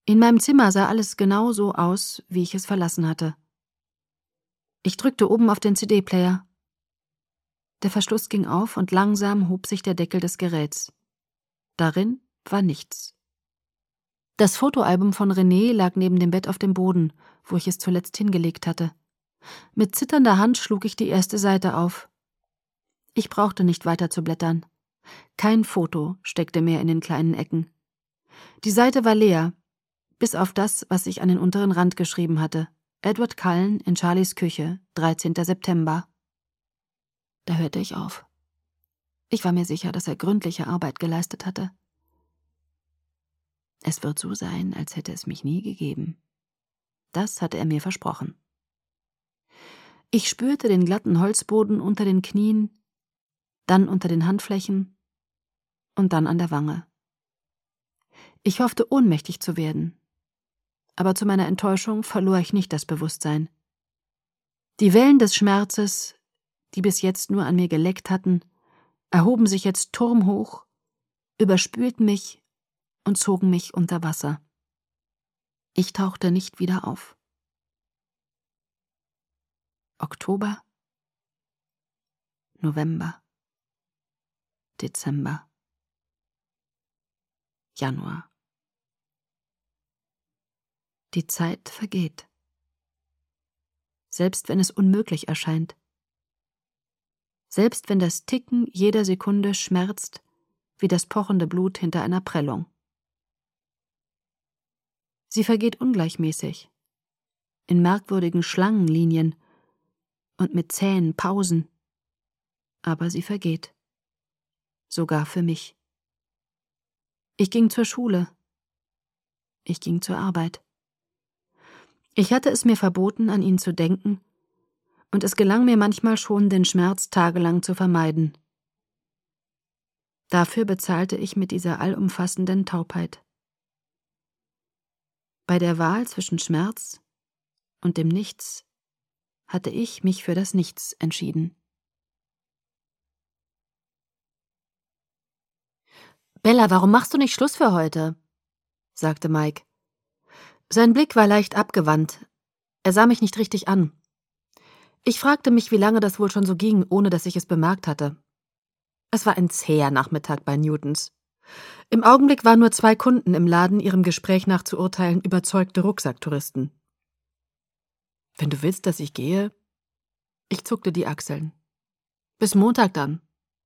In meinem Zimmer sah alles genau so aus, wie ich es verlassen hatte. Ich drückte oben auf den CD-Player. Der Verschluss ging auf und langsam hob sich der Deckel des Geräts. Darin war nichts. Das Fotoalbum von René lag neben dem Bett auf dem Boden, wo ich es zuletzt hingelegt hatte. Mit zitternder Hand schlug ich die erste Seite auf. Ich brauchte nicht weiter zu blättern. Kein Foto steckte mehr in den kleinen Ecken. Die Seite war leer, bis auf das, was ich an den unteren Rand geschrieben hatte. Edward Cullen in Charlies Küche, 13. September. Da hörte ich auf. Ich war mir sicher, dass er gründliche Arbeit geleistet hatte. Es wird so sein, als hätte es mich nie gegeben. Das hatte er mir versprochen. Ich spürte den glatten Holzboden unter den Knien, dann unter den Handflächen und dann an der Wange. Ich hoffte, ohnmächtig zu werden, aber zu meiner Enttäuschung verlor ich nicht das Bewusstsein. Die Wellen des Schmerzes, die bis jetzt nur an mir geleckt hatten, erhoben sich jetzt turmhoch, überspülten mich und zogen mich unter Wasser. Ich tauchte nicht wieder auf. Oktober, November, Dezember, Januar. Die Zeit vergeht, selbst wenn es unmöglich erscheint. Selbst wenn das Ticken jeder Sekunde schmerzt wie das pochende Blut hinter einer Prellung. Sie vergeht ungleichmäßig, in merkwürdigen Schlangenlinien und mit zähen Pausen, aber sie vergeht, sogar für mich. Ich ging zur Schule, ich ging zur Arbeit. Ich hatte es mir verboten, an ihn zu denken, und es gelang mir manchmal schon, den Schmerz tagelang zu vermeiden. Dafür bezahlte ich mit dieser allumfassenden Taubheit. Bei der Wahl zwischen Schmerz und dem Nichts hatte ich mich für das Nichts entschieden. »Bella, warum machst du nicht Schluss für heute?« sagte Mike. Sein Blick war leicht abgewandt. Er sah mich nicht richtig an. Ich fragte mich, wie lange das wohl schon so ging, ohne dass ich es bemerkt hatte. Es war ein zäher Nachmittag bei Newtons. Im Augenblick waren nur 2 Kunden im Laden, ihrem Gespräch nach zu urteilen, überzeugte Rucksacktouristen. »Wenn du willst, dass ich gehe?« Ich zuckte die Achseln. »Bis Montag dann.«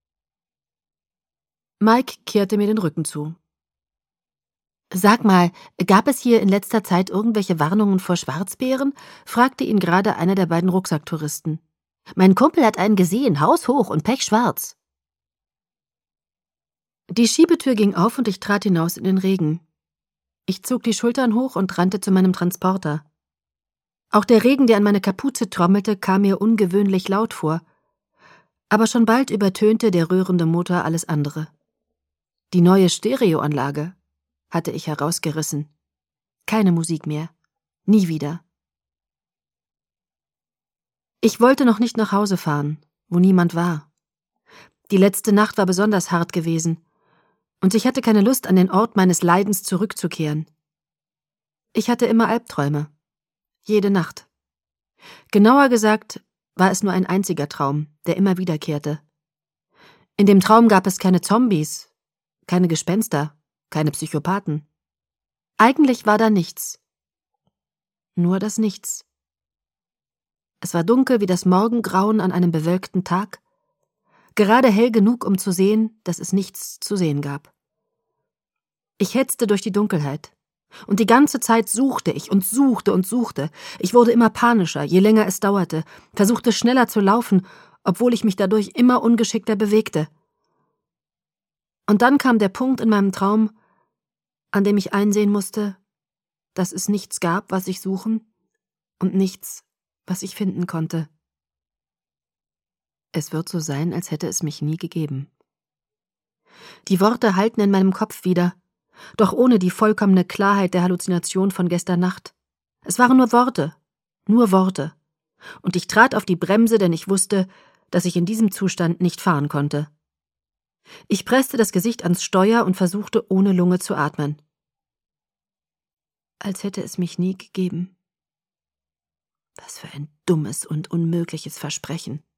Mike kehrte mir den Rücken zu. »Sag mal, gab es hier in letzter Zeit irgendwelche Warnungen vor Schwarzbären?« fragte ihn gerade einer der beiden Rucksacktouristen. »Mein Kumpel hat einen gesehen, haushoch und pechschwarz.« Die Schiebetür ging auf und ich trat hinaus in den Regen. Ich zog die Schultern hoch und rannte zu meinem Transporter. Auch der Regen, der an meine Kapuze trommelte, kam mir ungewöhnlich laut vor. Aber schon bald übertönte der rührende Motor alles andere. Die neue Stereoanlage hatte ich herausgerissen. Keine Musik mehr. Nie wieder. Ich wollte noch nicht nach Hause fahren, wo niemand war. Die letzte Nacht war besonders hart gewesen, und ich hatte keine Lust, an den Ort meines Leidens zurückzukehren. Ich hatte immer Albträume. Jede Nacht. Genauer gesagt war es nur ein einziger Traum, der immer wiederkehrte. In dem Traum gab es keine Zombies, keine Gespenster, keine Psychopathen. Eigentlich war da nichts. Nur das Nichts. Es war dunkel wie das Morgengrauen an einem bewölkten Tag, gerade hell genug, um zu sehen, dass es nichts zu sehen gab. Ich hetzte durch die Dunkelheit. Und die ganze Zeit suchte ich und suchte und suchte. Ich wurde immer panischer, je länger es dauerte, versuchte schneller zu laufen, obwohl ich mich dadurch immer ungeschickter bewegte. Und dann kam der Punkt in meinem Traum, an dem ich einsehen musste, dass es nichts gab, was ich suchen, und nichts, was ich finden konnte. Es wird so sein, als hätte es mich nie gegeben. Die Worte hallten in meinem Kopf wieder, doch ohne die vollkommene Klarheit der Halluzination von gestern Nacht. Es waren nur Worte, und ich trat auf die Bremse, denn ich wusste, dass ich in diesem Zustand nicht fahren konnte. Ich presste das Gesicht ans Steuer und versuchte, ohne Lunge zu atmen. als hätte es mich nie gegeben. Was für ein dummes und unmögliches Versprechen.